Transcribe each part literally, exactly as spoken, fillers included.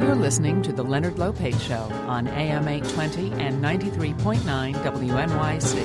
You're listening to The Leonard Lopate Show on A M eight twenty and ninety-three point nine W N Y C.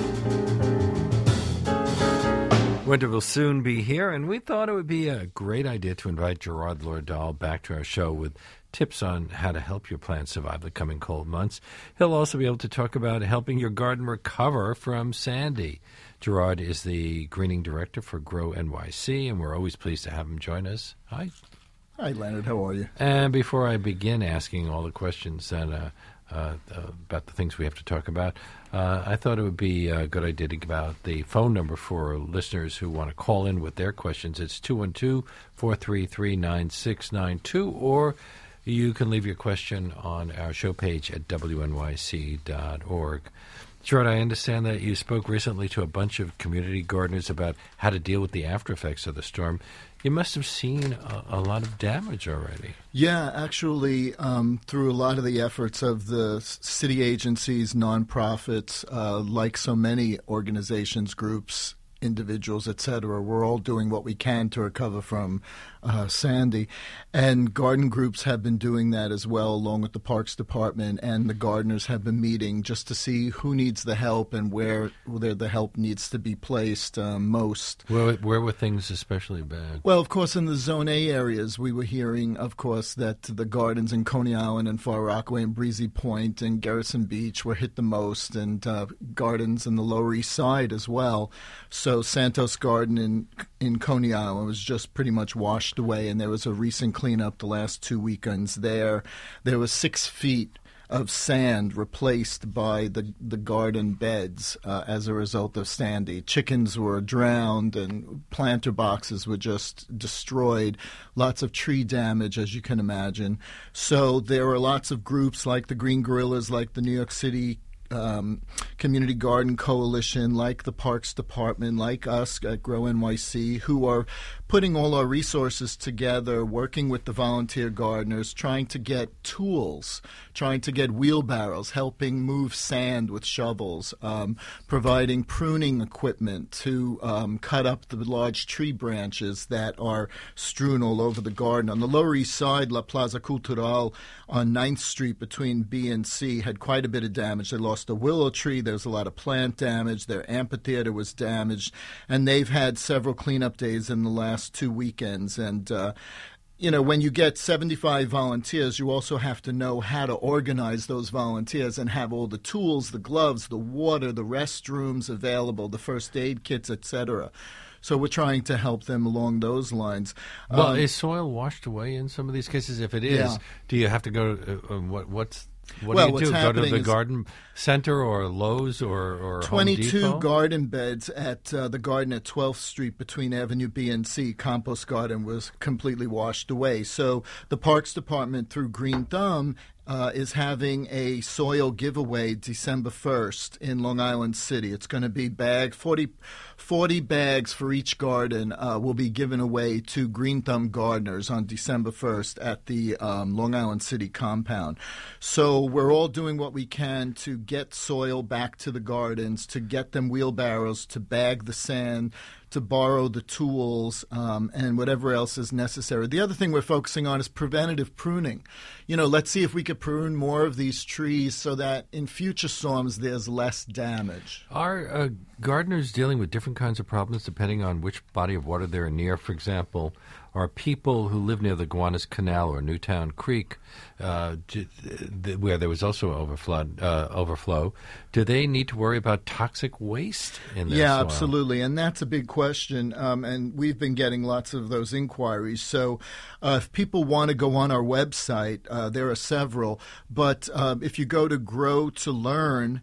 Winter will soon be here, and we thought it would be a great idea to invite Gerard Lordahl back to our show with tips on how to help your plants survive the coming cold months. He'll also be able to talk about helping your garden recover from Sandy. Gerard is the greening director for Grow N Y C, and we're always pleased to have him join us. Hi. Hi, Leonard. How are you? And before I begin asking all the questions that, uh, uh, about the things we have to talk about, uh, I thought it would be a good idea to give out the phone number for listeners who want to call in with their questions. It's two one two, four three three, nine six nine two, or you can leave your question on our show page at W N Y C dot org. Gerard, I understand that you spoke recently to a bunch of community gardeners about how to deal with the after effects of the storm. You must have seen a, a lot of damage already. Yeah, actually, um, through a lot of the efforts of the city agencies, nonprofits, uh, like so many organizations, groups, individuals, et cetera, we're all doing what we can to recover from uh, Sandy. And garden groups have been doing that as well, along with the Parks Department, and the gardeners have been meeting just to see who needs the help and where, where the help needs to be placed uh, most. Where, where were things especially bad? Well, of course, in the Zone A areas, we were hearing, of course, that the gardens in Coney Island and Far Rockaway and Breezy Point and Garrison Beach were hit the most, and uh, gardens in the Lower East Side as well. So Santos Garden in in Coney Island was just pretty much washed away, and there was a recent cleanup the last two weekends there. There was six feet of sand replaced by the the garden beds uh, as a result of Sandy. Chickens were drowned, and planter boxes were just destroyed. Lots of tree damage, as you can imagine. So there were lots of groups like the Green Guerrillas, like the New York City Um, Community Garden Coalition, like the Parks Department, like us at Grow N Y C, who are putting all our resources together, working with the volunteer gardeners, trying to get tools, trying to get wheelbarrows, helping move sand with shovels, um, providing pruning equipment to um, cut up the large tree branches that are strewn all over the garden. On the Lower East Side, La Plaza Cultural on ninth Street between B and C had quite a bit of damage. They lost a willow tree. There was a lot of plant damage. Their amphitheater was damaged. And they've had several cleanup days in the last two weekends. And, uh, you know, when you get seventy-five volunteers, you also have to know how to organize those volunteers and have all the tools, the gloves, the water, the restrooms available, the first aid kits, et cetera. So we're trying to help them along those lines. Well, um, is soil washed away in some of these cases? If it is, Yeah. do you have to go to uh, what? What's what Well, do you what's do? Go to happening the is garden center or Lowe's or or Home twenty-two Depot? garden beds at uh, the garden at twelfth Street between Avenue B and C. Compost garden was completely washed away. So the Parks Department, through Green Thumb, Uh, is having a soil giveaway December first in Long Island City. It's going to be bag forty, forty bags for each garden uh, will be given away to Green Thumb gardeners on December first at the um, Long Island City compound. So we're all doing what we can to get soil back to the gardens, to get them wheelbarrows, to bag the sand, to borrow the tools, um, and whatever else is necessary. The other thing we're focusing on is preventative pruning. You know, let's see if we could prune more of these trees so that in future storms there's less damage. Are uh, gardeners dealing with different kinds of problems depending on which body of water they're near? For example, are people who live near the Gowanus Canal or Newtown Creek, uh, do, th- where there was also overflood, uh, overflow, do they need to worry about toxic waste in their Yeah, soil? absolutely, and that's a big question, um, and we've been getting lots of those inquiries. So uh, if people want to go on our website, uh, there are several, but uh, if you go to grow to learn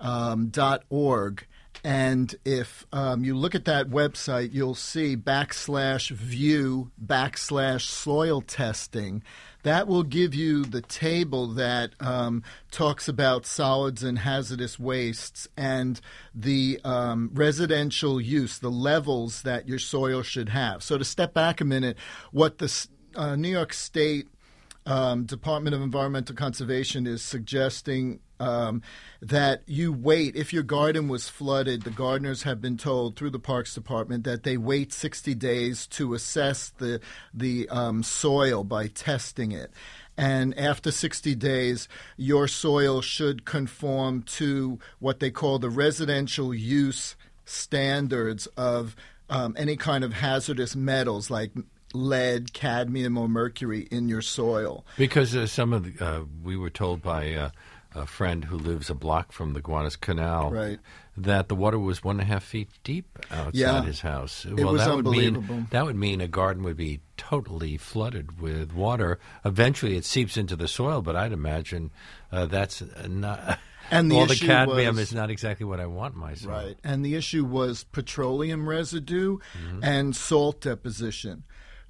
dot org, and if um, you look at that website, you'll see backslash view backslash soil testing. That will give you the table that um, talks about solids and hazardous wastes and the um, residential use, the levels that your soil should have. So to step back a minute, what the uh, New York State um, Department of Environmental Conservation is suggesting Um, that you wait. If your garden was flooded, the gardeners have been told through the Parks Department that they wait sixty days to assess the the um, soil by testing it. And after sixty days, your soil should conform to what they call the residential use standards of um, any kind of hazardous metals like lead, cadmium, or mercury in your soil. Because uh, some of the, uh, we were told by uh, a friend who lives a block from the Gowanus Canal Right. that the water was one and a half feet deep outside Yeah. his house. It well, was that would unbelievable. mean that would mean a garden would be totally flooded with water. Eventually, it seeps into the soil, but I'd imagine uh, that's not. And the all the issue cadmium was- is not exactly what I want in my soil. Right. And the issue was petroleum residue Mm-hmm. and salt deposition.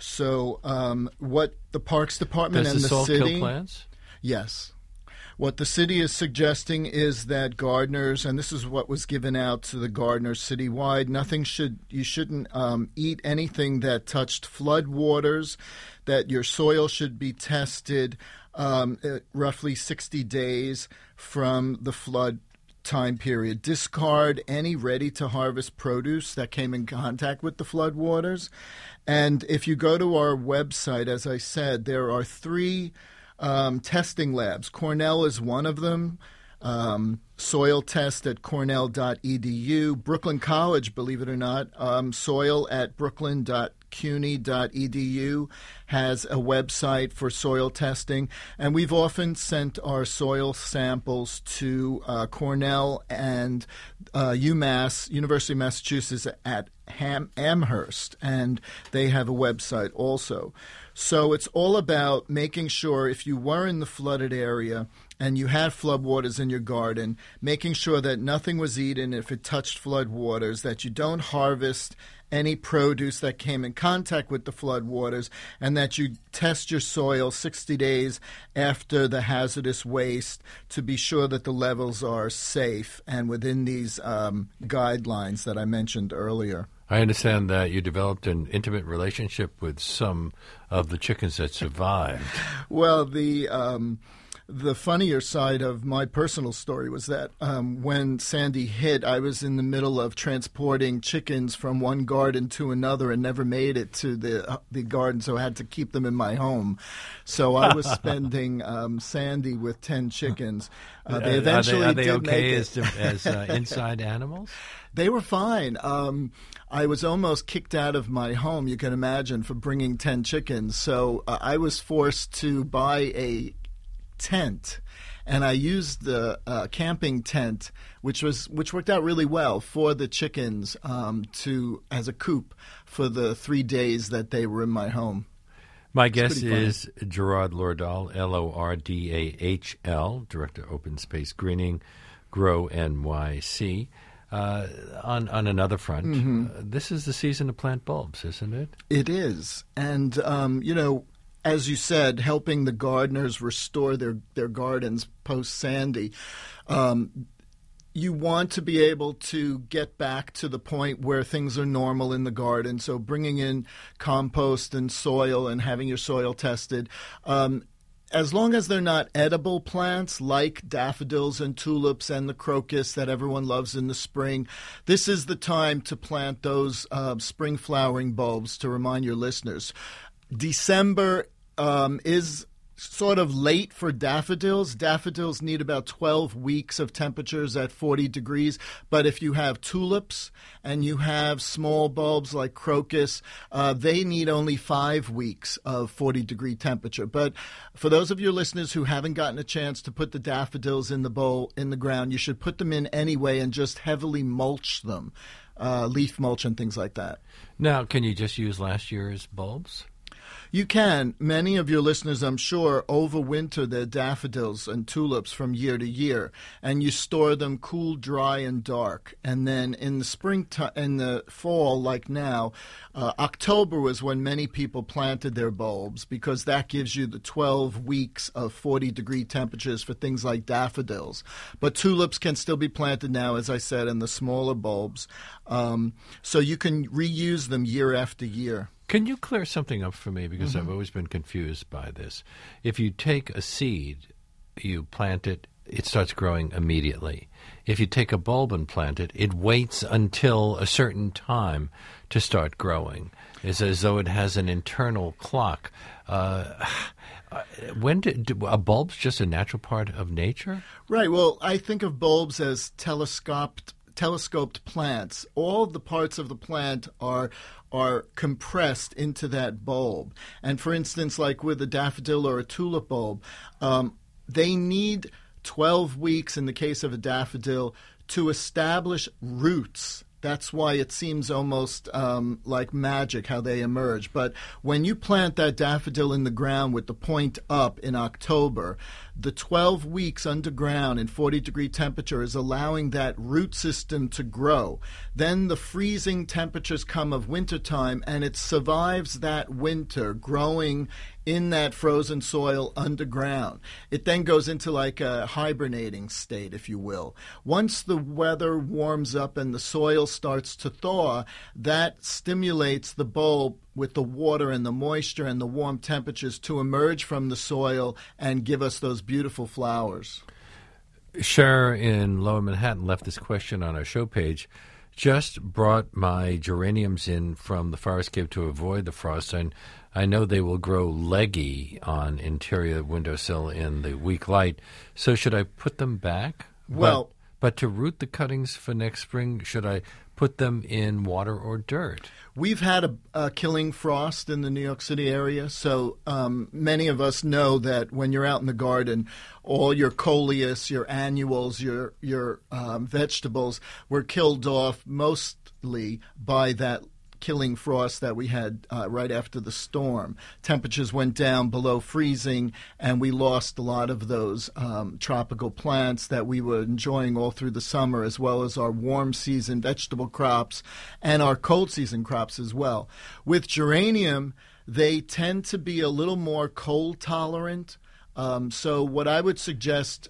So um, what the Parks Department Does and the the salt city... kill plants? Yes. What the city is suggesting is that gardeners, and this is what was given out to the gardeners citywide, nothing should, you shouldn't um, eat anything that touched flood waters, that your soil should be tested um, at roughly sixty days from the flood time period. Discard any ready-to-harvest produce that came in contact with the floodwaters. And if you go to our website, as I said, there are three um, testing labs. Cornell is one of them. Um, soil test at cornell dot e d u. Brooklyn College, believe it or not, um, soil at brooklyn dot cuny dot e d u has a website for soil testing. And we've often sent our soil samples to uh, Cornell and uh, UMass, University of Massachusetts at Ham- Amherst, and they have a website also. So it's all about making sure if you were in the flooded area and you had floodwaters in your garden, making sure that nothing was eaten if it touched floodwaters, that you don't harvest any produce that came in contact with the floodwaters, and that you test your soil sixty days after the hazardous waste to be sure that the levels are safe and within these um, guidelines that I mentioned earlier. I understand that you developed an intimate relationship with some of the chickens that survived. Well, the um, the funnier side of my personal story was that um, when Sandy hit, I was in the middle of transporting chickens from one garden to another and never made it to the uh, the garden, so I had to keep them in my home. So I was spending um, Sandy with ten chickens. Uh, they eventually are they, are did they okay make as, it. to, as uh, inside animals? They were fine. Um, I was almost kicked out of my home, you can imagine, for bringing ten chickens. So uh, I was forced to buy a tent, and I used the uh, camping tent, which was which worked out really well for the chickens um, to as a coop for the three days that they were in my home. My guest pretty funny. is Gerard Lordahl, L O R D A H L, Director of Open Space Greening, Grow N Y C. Uh, on on another front, Mm-hmm. uh, this is the season to plant bulbs, isn't it? It is. And, um, you know, as you said, helping the gardeners restore their, their gardens post-Sandy, um, you want to be able to get back to the point where things are normal in the garden. So bringing in compost and soil and having your soil tested. Um, as long as they're not edible plants like daffodils and tulips and the crocus that everyone loves in the spring, this is the time to plant those uh, spring flowering bulbs, to remind your listeners. December um, is sort of late for daffodils. Daffodils need about twelve weeks of temperatures at forty degrees. But if you have tulips and you have small bulbs like crocus, uh, they need only five weeks of forty degree temperature. But for those of your listeners who haven't gotten a chance to put the daffodils in the bowl in the ground, you should put them in anyway and just heavily mulch them, uh, leaf mulch and things like that. Now, can you just use last year's bulbs? You can. Many of your listeners, I'm sure, overwinter their daffodils and tulips from year to year, and you store them cool, dry, and dark. And then in the spring, in the fall, like now, uh, October was when many people planted their bulbs, because that gives you the twelve weeks of forty degree temperatures for things like daffodils. But tulips can still be planted now, as I said, in the smaller bulbs. Um, so you can reuse them year after year. Can you clear something up for me? Because mm-hmm. I've always been confused by this. If you take a seed, you plant it, it starts growing immediately. If you take a bulb and plant it, it waits until a certain time to start growing. It's as though it has an internal clock. Uh, when do, do a bulb's just a natural part of nature? Right. Well, I think of bulbs as telescoped telescoped plants. All the parts of the plant are are compressed into that bulb. And for instance, like with a daffodil or a tulip bulb, um, they need twelve weeks in the case of a daffodil to establish roots. That's why it seems almost um, like magic how they emerge. But when you plant that daffodil in the ground with the point up in October, the twelve weeks underground in forty degree temperature is allowing that root system to grow. Then the freezing temperatures come of wintertime, and it survives that winter growing in that frozen soil underground. It then goes into like a hibernating state, if you will. Once the weather warms up and the soil starts to thaw, that stimulates the bulb with the water and the moisture and the warm temperatures to emerge from the soil and give us those beautiful flowers. Cher in Lower Manhattan left this question on our show page. Just brought my geraniums in from the forest cave to avoid the frost, and I know they will grow leggy on interior windowsill in the weak light. So should I put them back? Well, but, but to root the cuttings for next spring, should I put them in water or dirt? We've had a, a killing frost in the New York City area, so um, many of us know that when you're out in the garden, all your coleus, your annuals, your your um, vegetables were killed off mostly by that killing frost that we had uh, right after the storm. Temperatures went down below freezing, and we lost a lot of those um, tropical plants that we were enjoying all through the summer, as well as our warm season vegetable crops and our cold season crops as well. With geranium, they tend to be a little more cold tolerant. Um, so what I would suggest,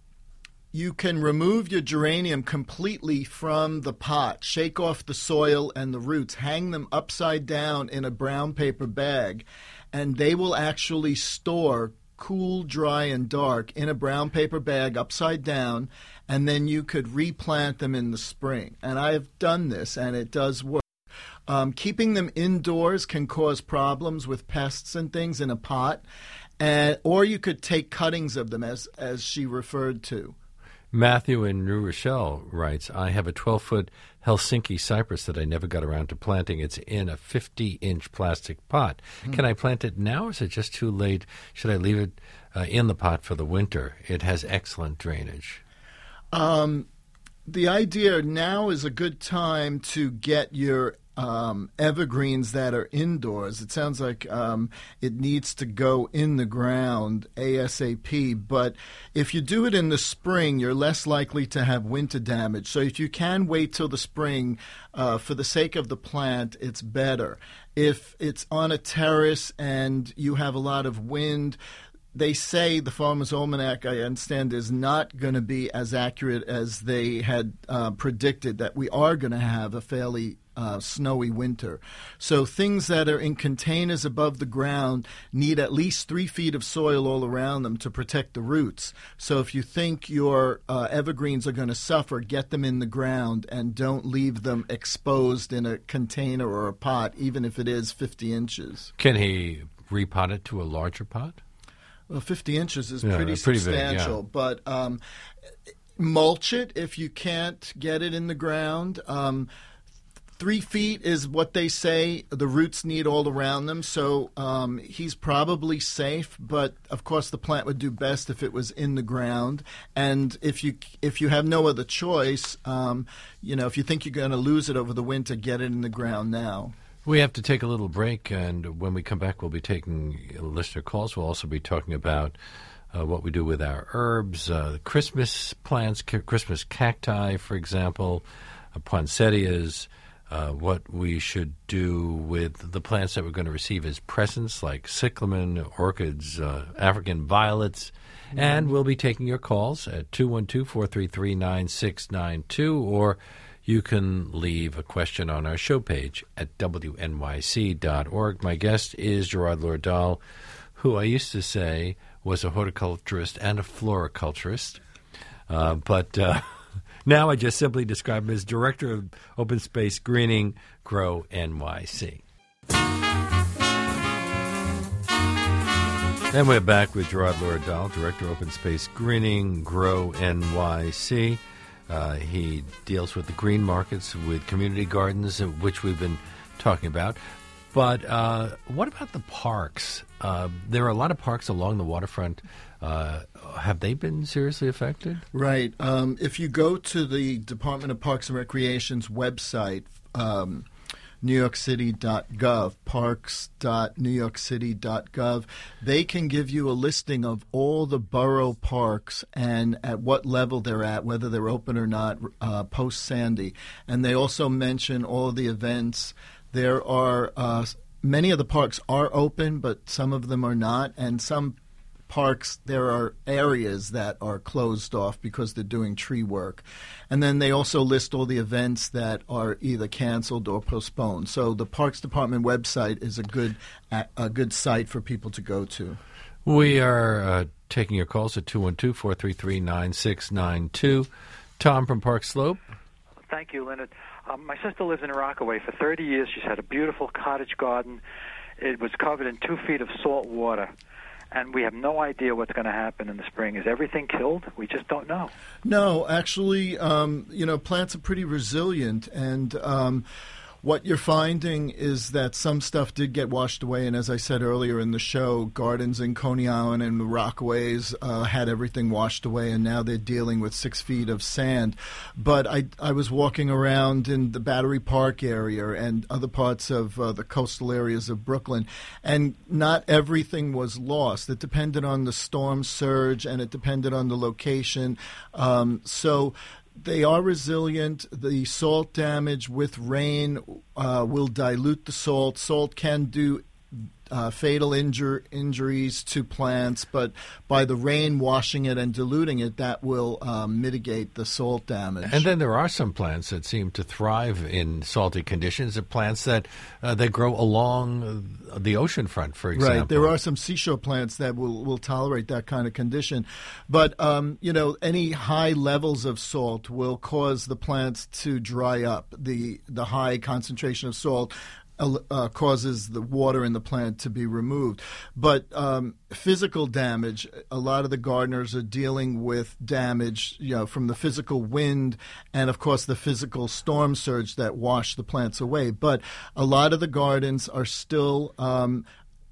you can remove your geranium completely from the pot, shake off the soil and the roots, hang them upside down in a brown paper bag, and they will actually store cool, dry, and dark in a brown paper bag upside down, and then you could replant them in the spring. And I have done this, and it does work. Um, keeping them indoors can cause problems with pests and things in a pot, and, or you could take cuttings of them, as as she referred to. Matthew in New Rochelle writes, I have a twelve-foot Helsinki cypress that I never got around to planting. It's in a fifty-inch plastic pot. Hmm. Can I plant it now, or is it just too late? Should I leave it uh, in the pot for the winter? It has excellent drainage. Um, the idea now is a good time to get your Um, evergreens that are indoors. It sounds like um, it needs to go in the ground ASAP, but if you do it in the spring, you're less likely to have winter damage. So if you can wait till the spring, uh, for the sake of the plant, it's better. If it's on a terrace and you have a lot of wind, they say the Farmer's Almanac, I understand, is not going to be as accurate as they had uh, predicted, that we are going to have a fairly Uh, snowy winter. So things that are in containers above the ground need at least three feet of soil all around them to protect the roots. So if you think your uh, evergreens are going to suffer, get them in the ground and don't leave them exposed in a container or a pot, even if it is fifty inches. Can he repot it to a larger pot? Well, fifty inches is yeah, pretty, pretty substantial, big, yeah. but um, mulch it if you can't get it in the ground. Um, Three feet is what they say the roots need all around them, so um, he's probably safe. But of course, the plant would do best if it was in the ground. And if you if you have no other choice, um, you know, if you think you're going to lose it over the winter, get it in the ground now. We have to take a little break, and when we come back, we'll be taking listener calls. We'll also be talking about uh, what we do with our herbs, uh, Christmas plants, Christmas cacti, for example, uh, poinsettias. Uh, what we should do with the plants that we're going to receive as presents, like cyclamen, orchids, uh, African violets. Mm-hmm. And we'll be taking your calls at two one two, four three three, nine six nine two, or you can leave a question on our show page at W N Y C dot org. My guest is Gerard Loerdahl, who I used to say was a horticulturist and a floriculturist, uh, but... Uh, Now I just simply describe him as Director of Open Space Greening, Grow N Y C. And we're back with Gerard Loredahl, Director of Open Space Greening, Grow N Y C. Uh, he deals with the green markets, with community gardens, which we've been talking about. But uh, what about the parks? Uh, there are a lot of parks along the waterfront. Uh, have they been seriously affected? Right. Um, if you go to the Department of Parks and Recreation's website, um, new york city dot gov, parks dot new york city dot gov, they can give you a listing of all the borough parks and at what level they're at, whether they're open or not, uh, post-Sandy. And they also mention all the events. There are uh, many of the parks are open, but some of them are not, and some parks, there are areas that are closed off because they're doing tree work. And then they also list all the events that are either canceled or postponed. So the Parks Department website is a good a good site for people to go to. We are uh, taking your calls at two one two, four three three, nine six nine two. Tom from Park Slope. Thank you, Leonard. Um, my sister lives in Rockaway for thirty years. She's had a beautiful cottage garden. It was covered in two feet of salt water. And we have no idea what's going to happen in the spring. Is everything killed? We just don't know. No, actually, um, you know, plants are pretty resilient, and um, what you're finding is that some stuff did get washed away, and as I said earlier in the show, gardens in Coney Island and the Rockaways uh, had everything washed away, and now they're dealing with six feet of sand. But I, I was walking around in the Battery Park area and other parts of uh, the coastal areas of Brooklyn, and not everything was lost. It depended on the storm surge, and it depended on the location. Um, so they are resilient. The salt damage with rain uh, will dilute the salt. Salt can do uh, fatal injur- injuries to plants, but by the rain washing it and diluting it, that will um, mitigate the salt damage. And then there are some plants that seem to thrive in salty conditions, the plants that uh, they grow along the ocean front, for example. Right. There are some seashore plants that will, will tolerate that kind of condition. But, um, you know, any high levels of salt will cause the plants to dry up. The, the high concentration of salt Uh, causes the water in the plant to be removed. But um, physical damage, a lot of the gardeners are dealing with damage, you know, from the physical wind and, of course, the physical storm surge that washed the plants away. But a lot of the gardens are still um,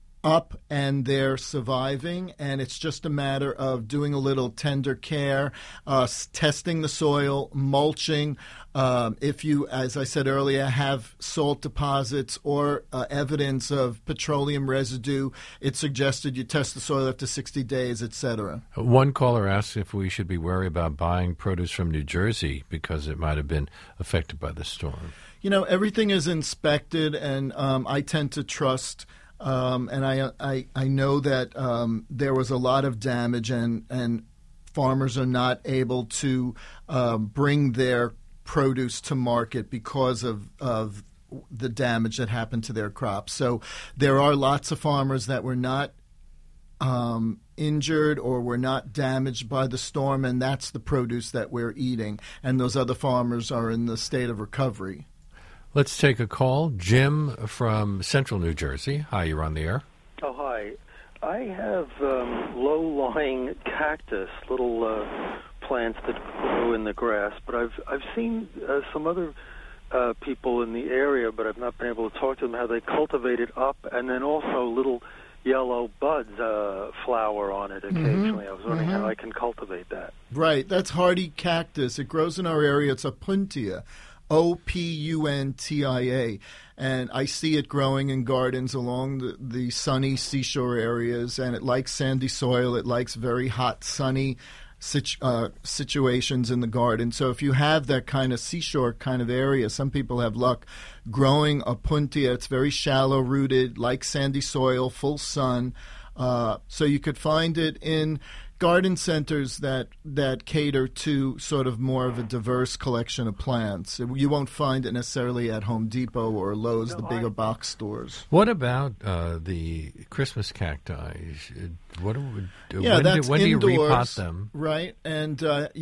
up and they're surviving, and it's just a matter of doing a little tender care, uh, testing the soil, mulching. Um, if you, as I said earlier, have salt deposits or uh, evidence of petroleum residue, it's suggested you test the soil after sixty days, et cetera. One caller asks if we should be worried about buying produce from New Jersey because it might have been affected by the storm. You know, everything is inspected, and um, I tend to trust. Um, and I, I I know that um, there was a lot of damage, and, and farmers are not able to uh, bring their produce to market because of, of the damage that happened to their crops. So there are lots of farmers that were not um, injured or were not damaged by the storm, and that's the produce that we're eating. And those other farmers are in the state of recovery. Let's take a call. Jim from Central New Jersey. Hi, you're on the air. Oh, hi. I have um, low-lying cactus, little uh, plants that grow in the grass, but I've I've seen uh, some other uh, people in the area, but I've not been able to talk to them, how they cultivate it up, and then also little yellow buds uh, flower on it occasionally. Mm-hmm. I was wondering mm-hmm. how I can cultivate that. Right. That's hardy cactus. It grows in our area. It's a puntia. O P U N T I A, and I see it growing in gardens along the, the sunny seashore areas, and it likes sandy soil. It likes very hot, sunny situ- uh, situations in the garden. So if you have that kind of seashore kind of area, some people have luck growing a puntia. It's very shallow-rooted, likes sandy soil, full sun. Uh, so you could find it in garden centers that, that cater to sort of more of a diverse collection of plants. You won't find it necessarily at Home Depot or Lowe's, no, the bigger I... box stores. What about uh, the Christmas cacti? What do we do? Yeah, when that's do, when indoors, do you repot them? Right, and uh, you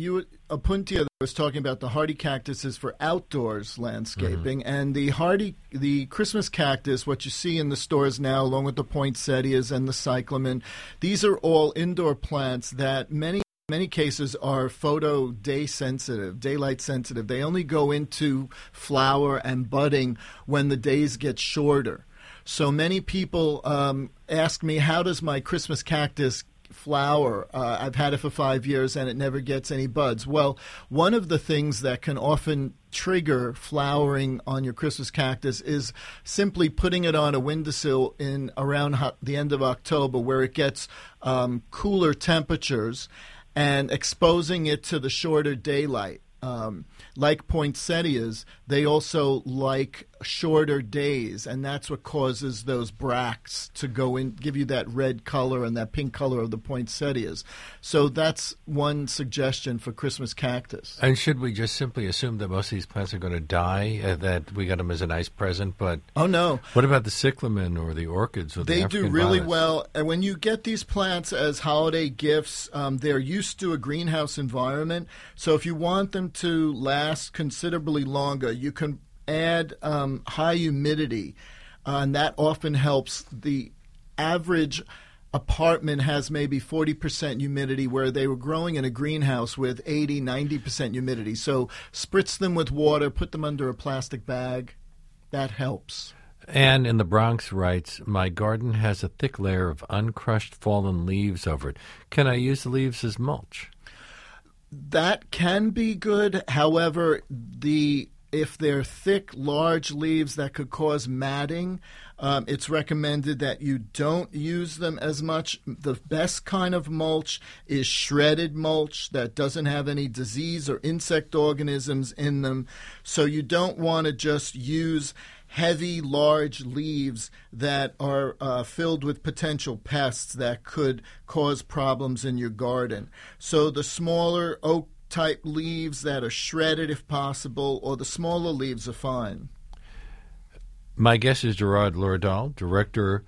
Apuntia was talking about the hardy cactuses for outdoors landscaping, mm-hmm. and the hardy, the Christmas cactus, what you see in the stores now, along with the poinsettias and the cyclamen, these are all indoor plants that many many cases are photo day sensitive, daylight sensitive. They only go into flower and budding when the days get shorter. So many people um, ask me, how does my Christmas cactus flower? Uh, I've had it for five years and it never gets any buds. Well, one of the things that can often trigger flowering on your Christmas cactus is simply putting it on a windowsill in around ho- the end of October, where it gets um, cooler temperatures, and exposing it to the shorter daylight. Um, like poinsettias, they also like shorter days, and that's what causes those bracts to go in, give you that red color and that pink color of the poinsettias. So that's one suggestion for Christmas cactus. And should we just simply assume that most of these plants are going to die, uh, that we got them as a nice present? But oh, no. What about the cyclamen or the orchids or the They African do really violets? well. And when you get these plants as holiday gifts, um, they're used to a greenhouse environment. So if you want them to last considerably longer, you can add um, high humidity, uh, and that often helps. The average apartment has maybe forty percent humidity, where they were growing in a greenhouse with eighty, ninety percent humidity. So spritz them with water, put them under a plastic bag. That helps. Anne in the Bronx writes, my garden has a thick layer of uncrushed fallen leaves over it. Can I use the leaves as mulch? That can be good. However, the if they're thick, large leaves that could cause matting, um, it's recommended that you don't use them as much. The best kind of mulch is shredded mulch that doesn't have any disease or insect organisms in them. So you don't want to just use heavy, large leaves that are uh, filled with potential pests that could cause problems in your garden. So the smaller oak type leaves that are shredded if possible, or the smaller leaves are fine. My guest is Gerard Loerdahl, Director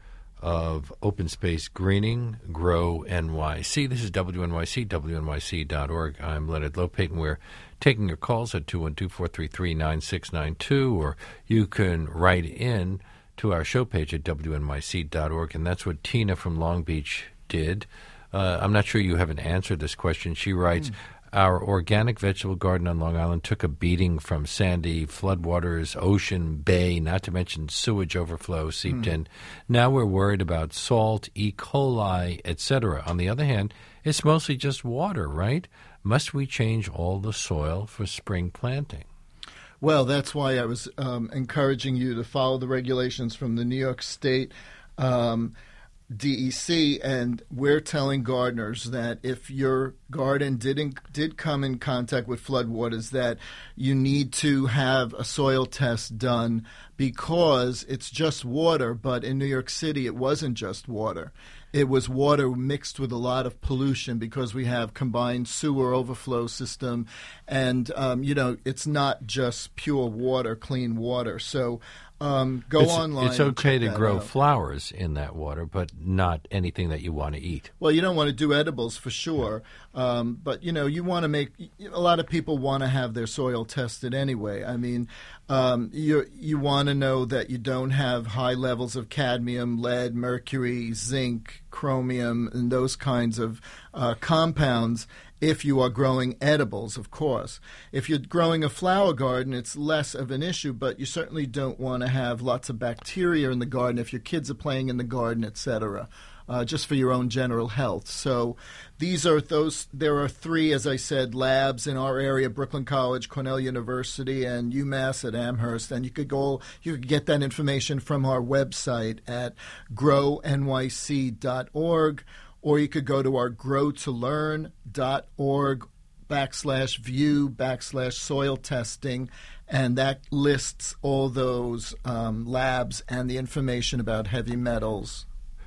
of Open Space Greening, Grow N Y C. This is W N Y C, W N Y C dot org. I'm Leonard Lopate, and we're taking your calls at two one two, four three three, nine six nine two, or you can write in to our show page at W N Y C dot org, and that's what Tina from Long Beach did. Uh, I'm not sure you haven't answered this question. She writes, mm. Our organic vegetable garden on Long Island took a beating from sandy floodwaters, ocean, bay, not to mention sewage overflow seeped mm. in. Now we're worried about salt, E. coli, et cetera. On the other hand, it's mostly just water, right? Must we change all the soil for spring planting? Well, that's why I was um, encouraging you to follow the regulations from the New York State um D E C, and we're telling gardeners that if your garden didn't did come in contact with floodwaters, that you need to have a soil test done, because it's just water, but in New York City it wasn't just water. It was water mixed with a lot of pollution, because we have combined sewer overflow system, and um, you know, it's not just pure water, clean water. So Um, go it's, online. It's okay to grow out. flowers in that water, but not anything that you want to eat. Well, you don't want to do edibles for sure, um, but you know, you want to make. A lot of people want to have their soil tested anyway. I mean, um, you you want to know that you don't have high levels of cadmium, lead, mercury, zinc, chromium, and those kinds of uh, compounds. If you are growing edibles, of course. If you're growing a flower garden, it's less of an issue, but you certainly don't want to have lots of bacteria in the garden if your kids are playing in the garden, et cetera, uh, just for your own general health. So these are those. There are three, as I said, labs in our area: Brooklyn College, Cornell University, and UMass at Amherst. And you could go, you could get that information from our website at grow N Y C dot org. Or you could go to our grow to learn dot org backslash view backslash soil testing, and that lists all those um, labs and the information about heavy metals.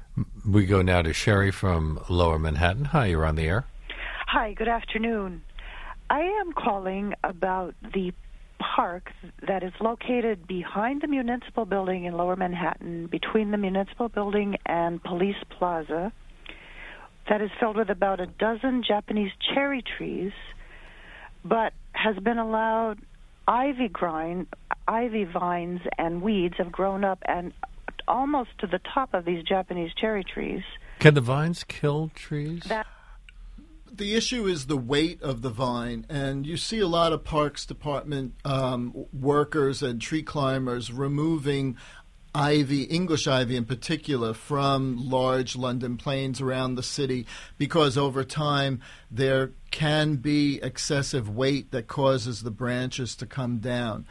We go now to Sherry from Lower Manhattan. Hi, you're on the air. Hi, good afternoon. I am calling about the park that is located behind the municipal building in Lower Manhattan, between the municipal building and Police Plaza, that is filled with about a dozen Japanese cherry trees. but has been allowed ivy grind, ivy vines and weeds have grown up and almost to the top of these Japanese cherry trees. Can the vines kill trees? That The issue is the weight of the vine, and you see a lot of Parks Department um, workers and tree climbers removing ivy, English ivy in particular, from large London plains around the city because over time there can be excessive weight that causes the branches to come down.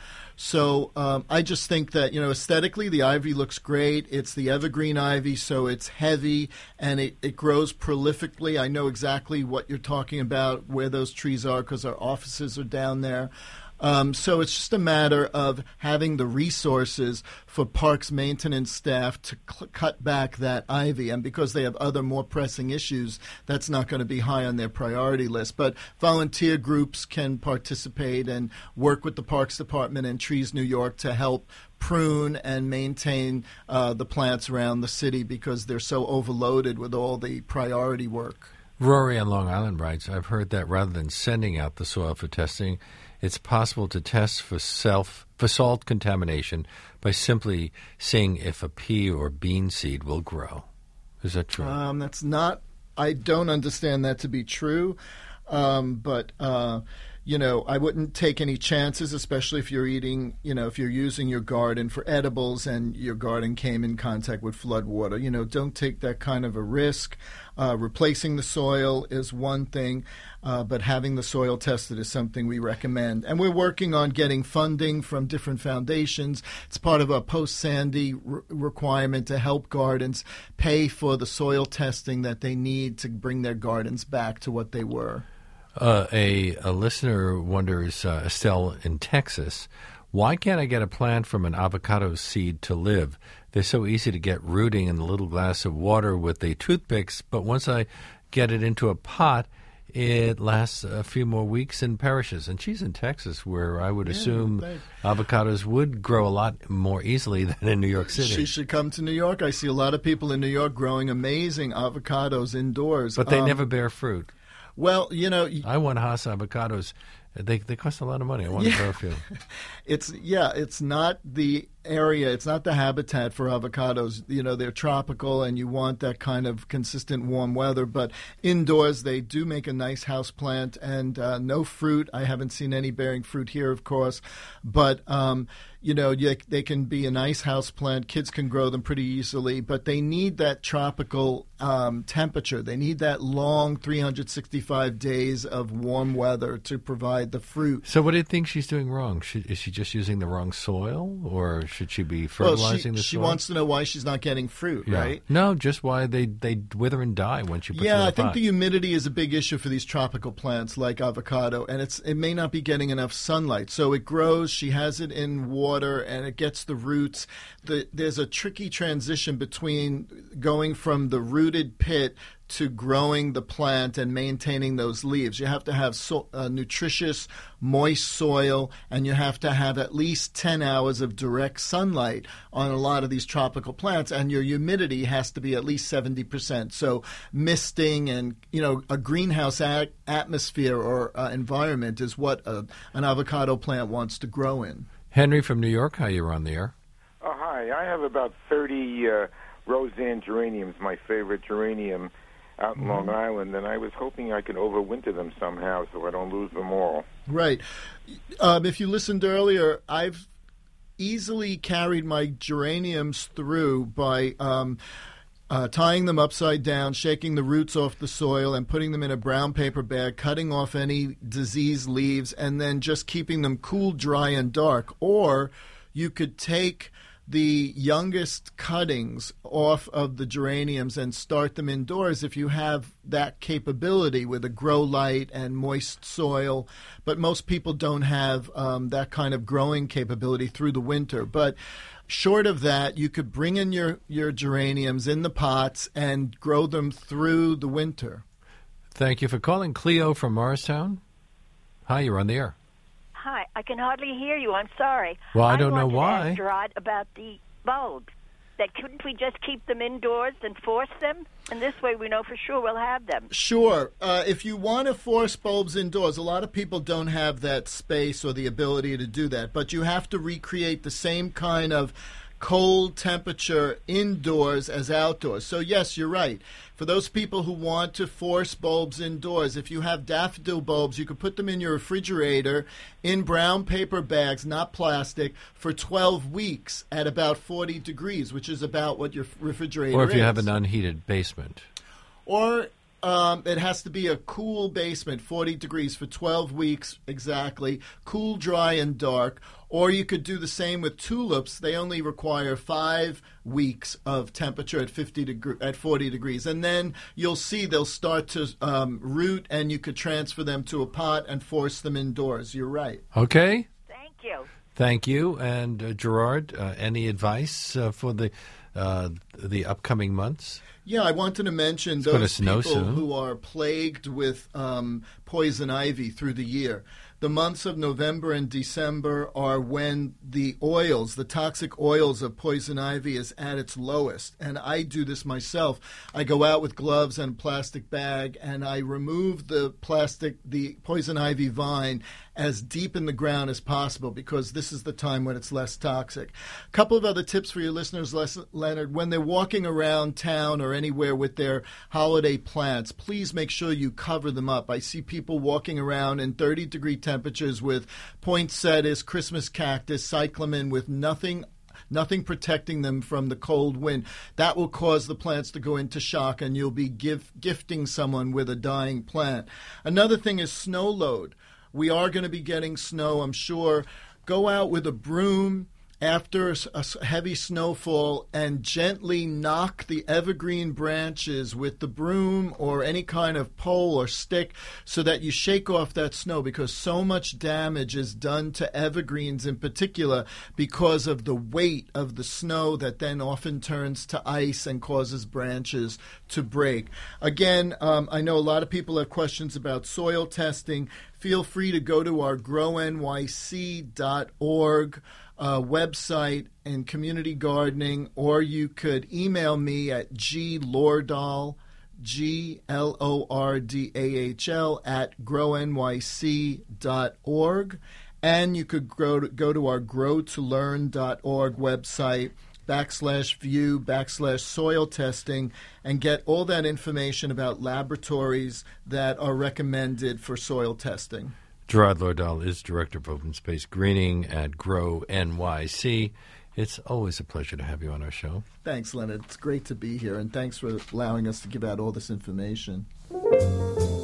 So um, I just think that, you know, aesthetically the ivy looks great. It's the evergreen ivy, so it's heavy and it, it grows prolifically. I know exactly what you're talking about, where those trees are, because our offices are down there. Um, so it's just a matter of having the resources for parks maintenance staff to cl- cut back that ivy. And because they have other more pressing issues, that's not going to be high on their priority list. But volunteer groups can participate and work with the Parks Department and Trees New York to help prune and maintain uh, the plants around the city because they're so overloaded with all the priority work. Rory on Long Island writes, I've heard that rather than sending out the soil for testing, it's possible to test for self for salt contamination by simply seeing if a pea or bean seed will grow. Is that true? Um, that's not. I don't understand that to be true, um, but uh, you know, I wouldn't take any chances, especially if you're eating. You know, if you're using your garden for edibles and your garden came in contact with flood water. You know, don't take that kind of a risk. Uh, replacing the soil is one thing. Uh, but having the soil tested is something we recommend. And we're working on getting funding from different foundations. It's part of a post-Sandy re- requirement to help gardens pay for the soil testing that they need to bring their gardens back to what they were. Uh, a, a listener wonders, uh, Estelle in Texas, why can't I get a plant from an avocado seed to live? They're so easy to get rooting in a little glass of water with the toothpicks, but once I get it into a pot, it lasts a few more weeks and perishes. And she's in Texas, where I would yeah, assume they, avocados would grow a lot more easily than in New York City. She should come to New York. I see a lot of people in New York growing amazing avocados indoors. But they um, never bear fruit. Well, you know... I want Haas avocados. They they cost a lot of money. I want yeah. to grow a few. It's, yeah, it's not the area, it's not the habitat for avocados. You know, they're tropical and you want that kind of consistent warm weather. But indoors, they do make a nice house plant and uh, no fruit. I haven't seen any bearing fruit here, of course. But, um, you know, you, they can be a nice house plant. Kids can grow them pretty easily. But they need that tropical um, temperature. They need that long three hundred sixty-five days of warm weather to provide the fruit. So what do you think she's doing wrong? Should, is she just using the wrong soil, or should she be fertilizing well, she, the soil? She wants to know why she's not getting fruit, yeah. right? No, just why they, they wither and die when she puts yeah, them in I the think pot. the humidity is a big issue for these tropical plants like avocado, and it's it may not be getting enough sunlight. So it grows, she has it in water, and it gets the roots. The, there's a tricky transition between going from the rooted pit to growing the plant and maintaining those leaves. You have to have so, uh, nutritious, moist soil, and you have to have at least ten hours of direct sunlight on a lot of these tropical plants, and your humidity has to be at least seventy percent. So misting and, you know, a greenhouse a- atmosphere or uh, environment is what a, an avocado plant wants to grow in. Henry from New York, how you on the air? Oh, hi. I have about thirty uh, Roseanne geraniums, my favorite geranium, out in mm-hmm. Long Island, and I was hoping I could overwinter them somehow so I don't lose them all. Right. Um, if you listened earlier, I've easily carried my geraniums through by um, uh, tying them upside down, shaking the roots off the soil, and putting them in a brown paper bag, cutting off any diseased leaves, and then just keeping them cool, dry, and dark. Or you could take the youngest cuttings off of the geraniums and start them indoors if you have that capability with a grow light and moist soil. But most people don't have um, that kind of growing capability through the winter. But short of that, you could bring in your, your geraniums in the pots and grow them through the winter. Thank you for calling. Cleo from Morristown. Hi, you're on the air. Hi, I can hardly hear you. I'm sorry. Well, I don't know wanted why. to ask Gerard about the bulbs, that couldn't we just keep them indoors and force them? And this way we know for sure we'll have them. Sure. Uh, if you want to force bulbs indoors, a lot of people don't have that space or the ability to do that. But you have to recreate the same kind of cold temperature indoors as outdoors. So, yes, you're right. For those people who want to force bulbs indoors, if you have daffodil bulbs, you could put them in your refrigerator in brown paper bags, not plastic, for twelve weeks at about forty degrees, which is about what your refrigerator is. Or if you have an unheated basement. Or um, it has to be a cool basement, forty degrees for twelve weeks exactly, cool, dry, and dark. Or you could do the same with tulips. They only require five weeks of temperature at fifty deg- at forty degrees. And then you'll see they'll start to um, root, and you could transfer them to a pot and force them indoors. You're right. Okay. Thank you. Thank you. And uh, Gerard, uh, any advice uh, for the uh, the upcoming months? Yeah, I wanted to mention It's those gonna snow people soon. who are plagued with um, poison ivy through the year. The months of November and December are when the oils, the toxic oils of poison ivy is at its lowest. And I do this myself. I go out with gloves and a plastic bag, and I remove the plastic, the poison ivy vine as deep in the ground as possible, because this is the time when it's less toxic. A couple of other tips for your listeners, Les- Leonard. When they're walking around town or anywhere with their holiday plants, please make sure you cover them up. I see people walking around in thirty degree temperatures with poinsettias, Christmas cactus, cyclamen with nothing Nothing protecting them from the cold wind. That will cause the plants to go into shock, and you'll be give, gifting someone with a dying plant. Another thing is snow load. We are going to be getting snow, I'm sure. Go out with a broom after a, a heavy snowfall and gently knock the evergreen branches with the broom or any kind of pole or stick so that you shake off that snow, because so much damage is done to evergreens in particular because of the weight of the snow that then often turns to ice and causes branches to break. Again, um, I know a lot of people have questions about soil testing. Feel free to go to our grow N Y C dot org Uh, website and community gardening, or you could email me at glordahl, G L O R D A H L, at grow N Y C dot org. And you could go to, go to our grow to learn dot org website, backslash view, backslash soil testing, and get all that information about laboratories that are recommended for soil testing. Gerard Lordahl is Director of Open Space Greening at Grow N Y C. It's always a pleasure to have you on our show. Thanks, Leonard. It's great to be here, and thanks for allowing us to give out all this information.